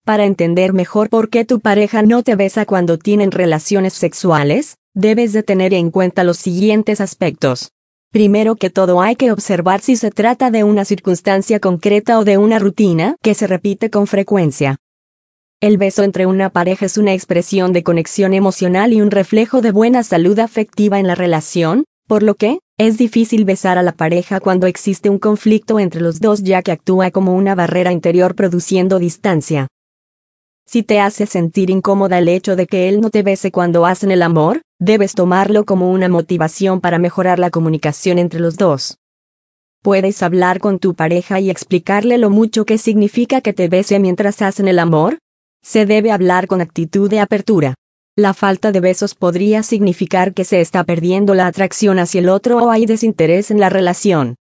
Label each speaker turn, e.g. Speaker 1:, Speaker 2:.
Speaker 1: Para entender mejor por qué tu pareja no te besa cuando tienen relaciones sexuales, debes de tener en cuenta los siguientes aspectos. Primero que todo, hay que observar si se trata de una circunstancia concreta o de una rutina que se repite con frecuencia. El beso entre una pareja es una expresión de conexión emocional y un reflejo de buena salud afectiva en la relación, por lo que, es difícil besar a la pareja cuando existe un conflicto entre los dos, ya que actúa como una barrera interior produciendo distancia. Si te hace sentir incómoda el hecho de que él no te bese cuando hacen el amor, debes tomarlo como una motivación para mejorar la comunicación entre los dos. Puedes hablar con tu pareja y explicarle lo mucho que significa que te bese mientras hacen el amor. Se debe hablar con actitud de apertura. La falta de besos podría significar que se está perdiendo la atracción hacia el otro o hay desinterés en la relación.